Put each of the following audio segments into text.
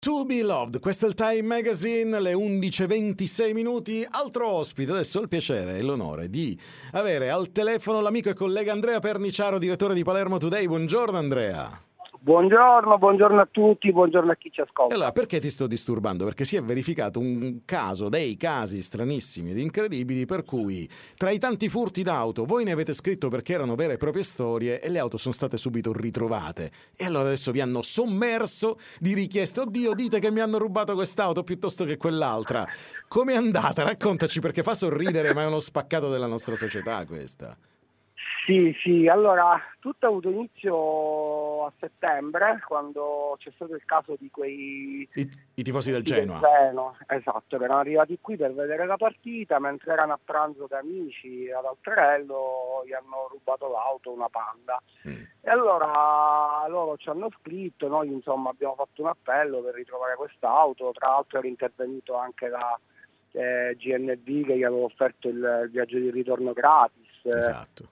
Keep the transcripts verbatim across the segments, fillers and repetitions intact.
To Be Loved, questo è il Time Magazine, le undici e ventisei minuti. Altro ospite, adesso ho il piacere e l'onore di avere al telefono l'amico e collega Andrea Perniciaro, direttore di Palermo Today. Buongiorno Andrea. Buongiorno, buongiorno a tutti, buongiorno a chi ci ascolta. Allora, perché ti sto disturbando? Perché si è verificato un caso, dei casi stranissimi ed incredibili, per cui tra i tanti furti d'auto voi ne avete scritto perché erano vere e proprie storie e le auto sono state subito ritrovate. E allora adesso vi hanno sommerso di richieste. Oddio, dite che mi hanno rubato quest'auto piuttosto che quell'altra. Com'è andata? Raccontaci, perché fa sorridere, ma è uno spaccato della nostra società questa. Sì, sì, allora tutto ha avuto inizio a settembre, quando c'è stato il caso di quei... I, i tifosi del Genoa. Genoa. Esatto, che erano arrivati qui per vedere la partita, mentre erano a pranzo da amici ad Altrello, gli hanno rubato l'auto, una Panda. Mm. E allora loro ci hanno scritto, noi insomma abbiamo fatto un appello per ritrovare quest'auto, tra l'altro era intervenuto anche la eh, G N V che gli aveva offerto il, il viaggio di ritorno gratis. Esatto.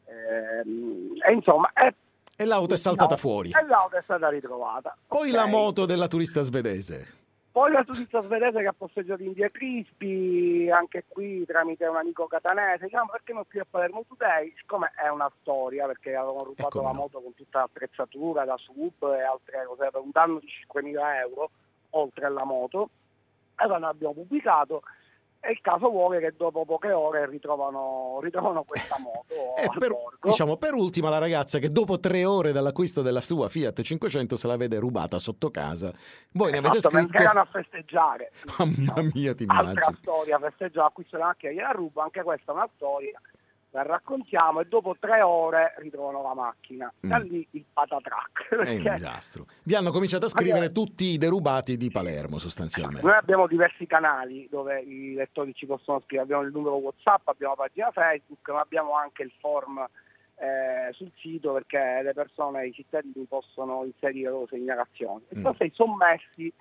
Eh, e insomma è, e l'auto è saltata no, fuori e l'auto è stata ritrovata. Poi okay. La moto della turista svedese poi la turista svedese che ha posteggiato in via Crispi, anche qui tramite un amico catanese, diciamo, perché non qui a Palermo Today, siccome è una storia, perché avevano rubato la no. moto con tutta l'attrezzatura, la sub e altre cose per un danno di cinquemila euro oltre alla moto. Allora noi abbiamo pubblicato. E il caso vuole che dopo poche ore ritrovano, ritrovano questa moto e al per, borgo. Diciamo per ultima la ragazza che dopo tre ore dall'acquisto della sua Fiat cinquecento se la vede rubata sotto casa. Voi ne avete esatto, scritto... mentre erano a festeggiare. Mamma diciamo, mia, ti immagini. Altra storia, festeggiò, acquisto la macchina, gliela ruba, anche questa è una storia. La raccontiamo e dopo tre ore ritrovano la macchina. Da mm. lì il patatrack. È un disastro. Vi hanno cominciato a scrivere abbiamo... tutti i derubati di Palermo sostanzialmente. Noi abbiamo diversi canali dove i lettori ci possono scrivere. Abbiamo il numero WhatsApp, abbiamo la pagina Facebook, ma abbiamo anche il form eh, sul sito perché le persone, i cittadini possono inserire le loro segnalazioni. E poi mm. sei sommessi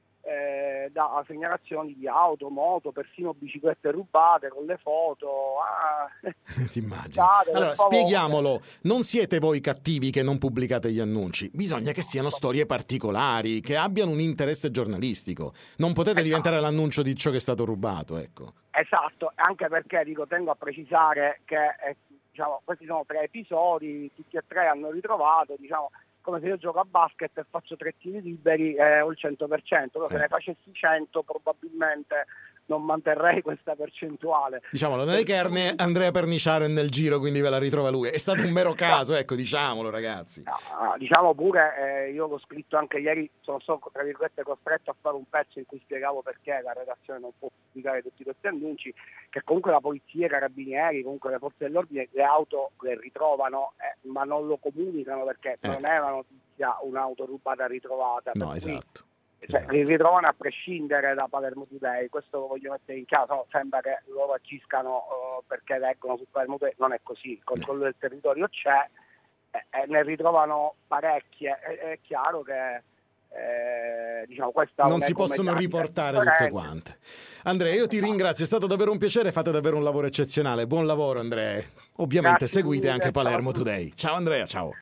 Eh, da segnalazioni di auto, moto, persino biciclette rubate con le foto. Ah, ti immagini? Allora spieghiamolo, non siete voi cattivi che non pubblicate gli annunci, bisogna che siano storie particolari, che abbiano un interesse giornalistico, non potete esatto. diventare l'annuncio di ciò che è stato rubato, ecco. Esatto, anche perché dico, tengo a precisare che eh, diciamo, questi sono tre episodi, tutti e tre hanno ritrovato, diciamo, come se io gioco a basket e faccio tre tiri liberi e eh, ho il cento per cento, però eh. se ne facessi cento probabilmente non manterrei questa percentuale. Diciamolo, non è che Arne, Andrea Perniciaro è nel giro quindi ve la ritrova lui, è stato un mero caso, ecco, diciamolo ragazzi. No, diciamo pure, eh, io l'ho scritto anche ieri, sono stato tra virgolette costretto a fare un pezzo in cui spiegavo perché la redazione non può pubblicare tutti questi annunci, che comunque la polizia, i carabinieri, comunque le forze dell'ordine, le auto le ritrovano, eh, ma non lo comunicano perché eh. non è una notizia un'auto rubata ritrovata. No, esatto. Cioè, esatto. li ritrovano a prescindere da Palermo Today, questo lo voglio mettere in chiaro. No, sembra che loro agiscano uh, perché leggono su Palermo Today, non è così, il controllo del territorio c'è e, e ne ritrovano parecchie, è, è chiaro che eh, diciamo questa non si possono riportare tutte quante. Andrea, io ti ringrazio, è stato davvero un piacere, fate davvero un lavoro eccezionale, buon lavoro Andrea, ovviamente Grazie seguite mille, anche Palermo Today. Ciao Andrea, ciao.